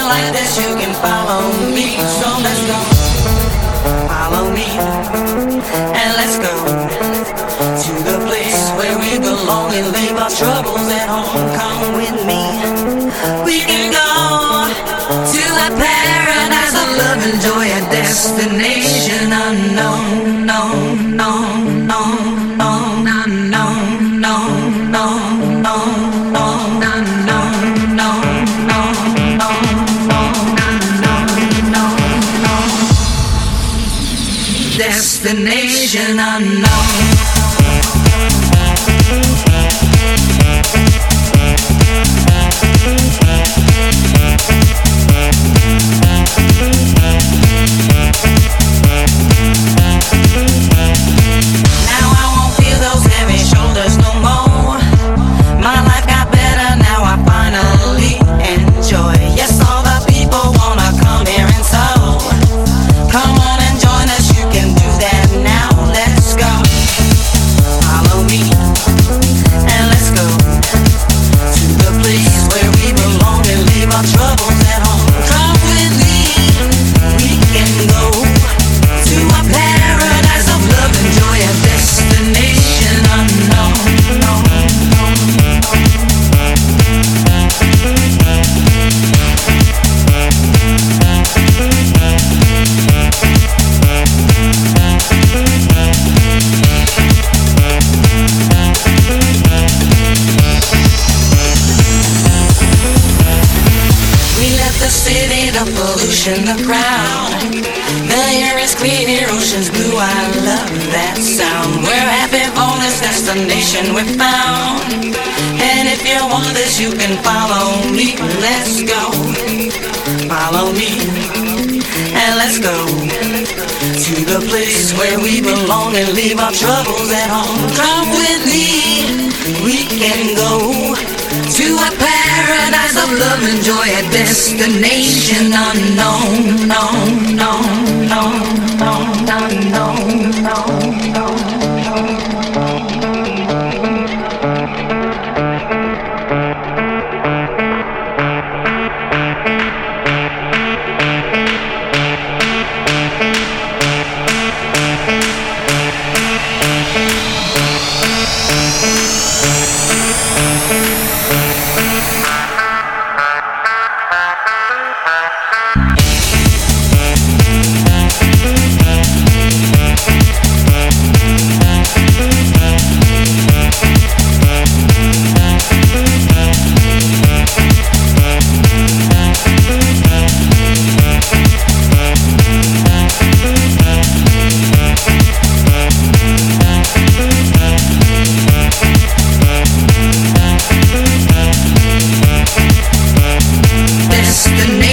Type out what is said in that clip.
like this, you can follow me. So let's go. Follow me. And let's go to the place where we belong and leave our troubles at home. Come with me. We can go to a paradise of love and joy, a destination unknown, known, known, known, known, unknown, known, known, known, known, unknown, known, known, known, known, known, destination unknown. The crowd, the air is clear, ocean's blue, I love that sound. We're happy for this destination we found. And if you want this, you can follow me. Let's go, follow me. And let's go to the place where we belong and leave our troubles at home. Come with me, we can go to a paradise of love and joy, a destination unknown, known, known, known, known, unknown, known, known. Destination